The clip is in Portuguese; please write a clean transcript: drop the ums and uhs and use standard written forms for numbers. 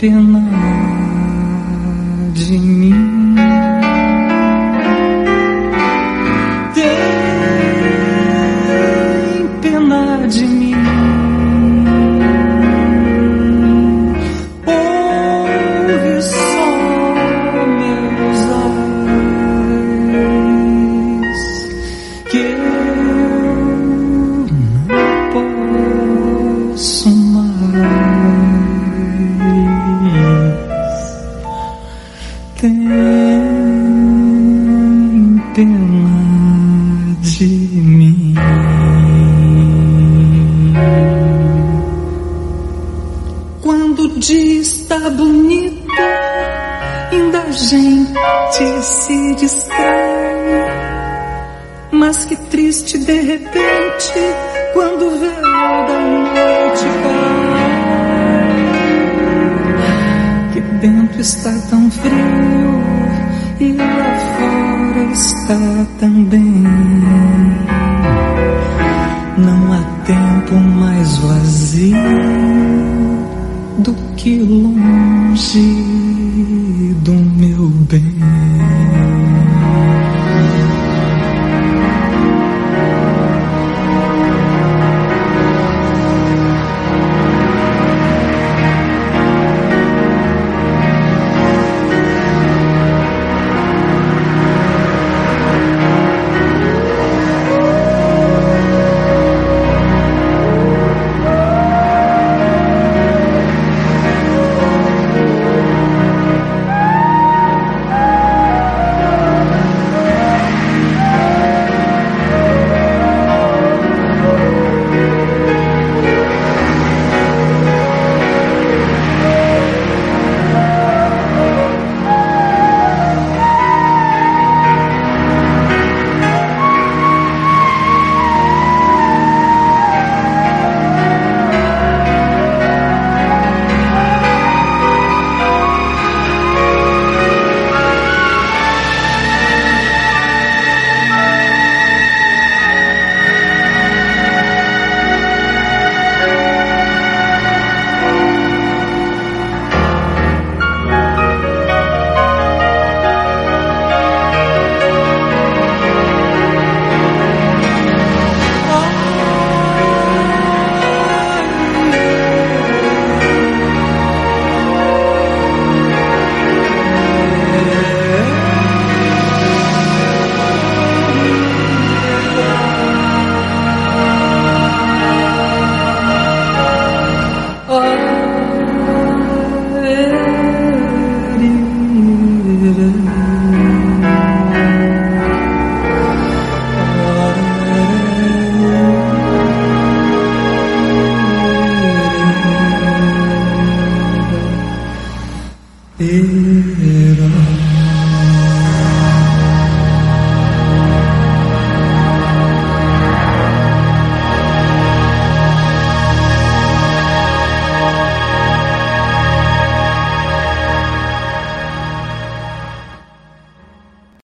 pena de mim. Tem pena de mim. Ouve só meus olhos, que eu não posso mais. Tem pena de mim. Quando o dia está bonito, ainda a gente se distrai. Mas que triste de repente, quando o véu da noite cai, que dentro está tão frio e lá fora está também. Não há tempo mais vazio do que longe do meu bem.